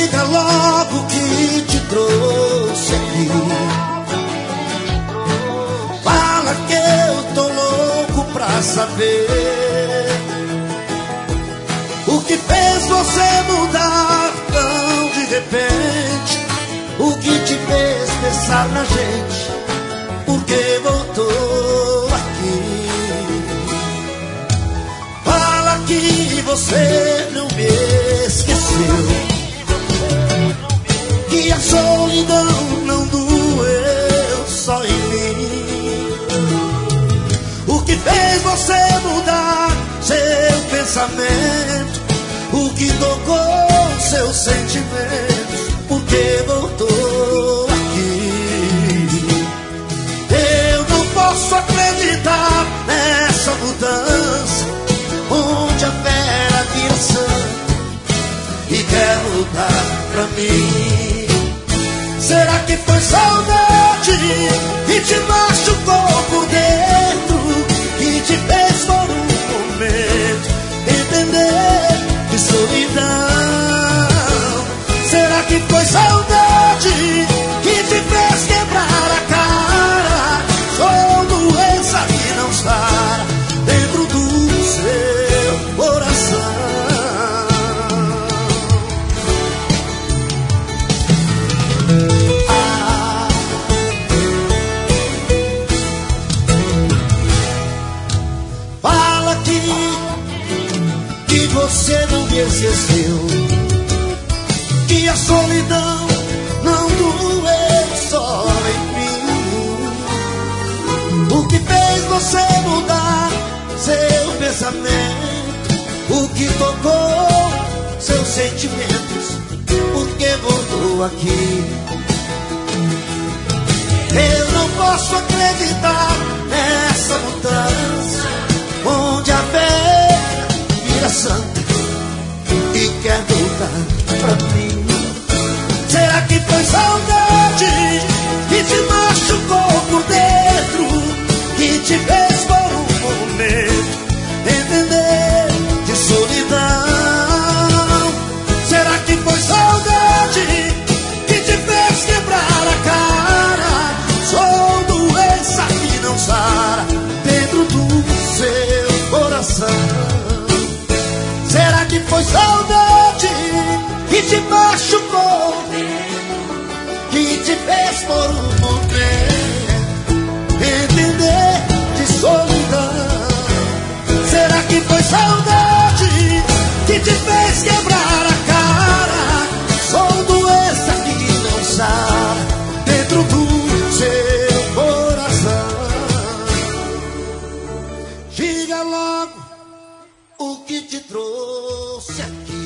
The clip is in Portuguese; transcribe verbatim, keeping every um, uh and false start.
Diga logo o que te trouxe aqui. Fala que eu tô louco pra saber o que fez você mudar tão de repente. O que te fez pensar na gente? Por que voltou aqui? Fala que você não me esqueceu, que a solidão não doeu só em mim. O que fez você mudar seu pensamento? O que tocou seus sentimentos? Por que voltou aqui? Eu não posso acreditar nessa mudança, onde a fera vira sangue e quer voltar pra mim. Será que foi saudade que te machucou por dentro, que te fez por um momento entender que solidão? Será que foi saudade que te fez quebrar a cara? Sou doença que não sara dentro do seu coração. Ah. Fala que, que você não me esqueceu, que a solidão não doeu só em mim. O que fez você mudar seu pensamento? O que tocou seus sentimentos? Por que voltou aqui? Eu não posso acreditar nessa mudança, onde a fé vira santa e quer voltar pra mim. Será que foi saudade que te machucou por dentro, que te fez por um momento entender de solidão? Será que foi saudade que te fez quebrar a cara? Sou doença que não sara dentro do seu coração. Será que foi saudade que te machucou, que te fez por um momento entender de solidão? Será que foi saudade que te fez quebrar a cara? Sou doença que não sara dentro do seu coração. Diga logo o que te trouxe aqui.